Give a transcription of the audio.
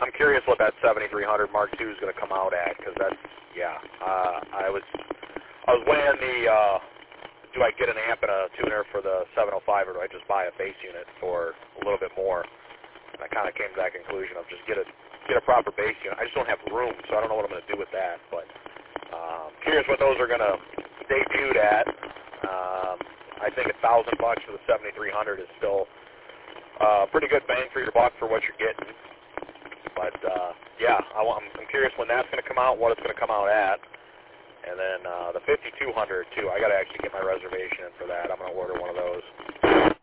I'm curious what that 7300 Mark II is going to come out at, because that's, yeah. I was weighing the, do I get an amp and a tuner for the 705, or do I just buy a base unit for a little bit more? And I kind of came to that conclusion of just get a proper base unit. I just don't have room, so I don't know what I'm going to do with that. But curious what those are going to debut at. I think $1,000 for the 7300 is still pretty good bang for your buck for what you're getting. But yeah, I'm curious when that's going to come out, what it's going to come out at. And then the 5200 too. I got to actually get my reservation in for that. I'm going to order one of those.